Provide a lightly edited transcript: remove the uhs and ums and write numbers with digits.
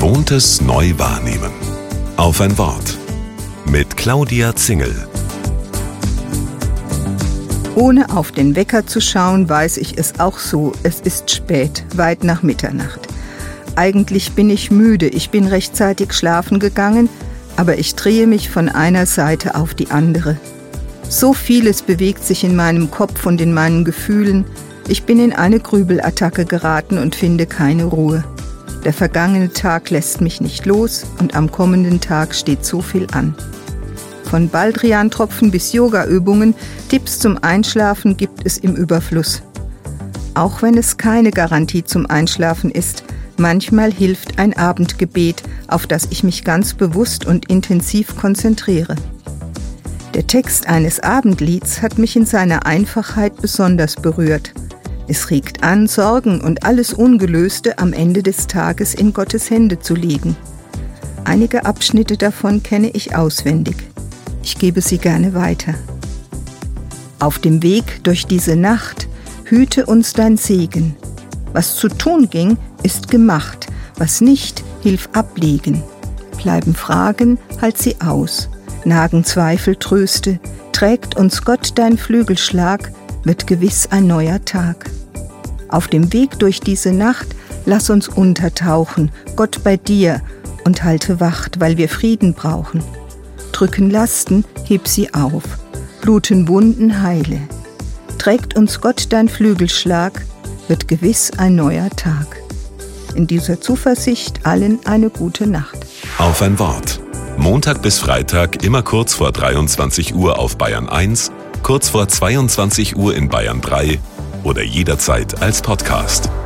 Gewohntes neu wahrnehmen. Auf ein Wort. Mit Claudia Zingel. Ohne auf den Wecker zu schauen, weiß ich es auch so. Es ist spät, weit nach Mitternacht. Eigentlich bin ich müde, ich bin rechtzeitig schlafen gegangen, aber ich drehe mich von einer Seite auf die andere. So vieles bewegt sich in meinem Kopf und in meinen Gefühlen. Ich bin in eine Grübelattacke geraten und finde keine Ruhe. Der vergangene Tag lässt mich nicht los und am kommenden Tag steht so viel an. Von Baldrian-Tropfen bis Yoga-Übungen, Tipps zum Einschlafen gibt es im Überfluss. Auch wenn es keine Garantie zum Einschlafen ist, manchmal hilft ein Abendgebet, auf das ich mich ganz bewusst und intensiv konzentriere. Der Text eines Abendlieds hat mich in seiner Einfachheit besonders berührt. Es regt an, Sorgen und alles Ungelöste am Ende des Tages in Gottes Hände zu legen. Einige Abschnitte davon kenne ich auswendig. Ich gebe sie gerne weiter. Auf dem Weg durch diese Nacht hüte uns dein Segen. Was zu tun ging, ist gemacht. Was nicht, hilf ablegen. Bleiben Fragen, halt sie aus. Nagen Zweifel, tröste. Trägt uns Gott dein Flügelschlag, wird gewiss ein neuer Tag. Auf dem Weg durch diese Nacht, lass uns untertauchen, Gott bei dir, und halte Wacht, weil wir Frieden brauchen. Drücken Lasten, heb sie auf, bluten Wunden, heile. Trägt uns Gott dein Flügelschlag, wird gewiss ein neuer Tag. In dieser Zuversicht allen eine gute Nacht. Auf ein Wort. Montag bis Freitag immer kurz vor 23 Uhr auf Bayern 1, kurz vor 22 Uhr in Bayern 3 oder jederzeit als Podcast.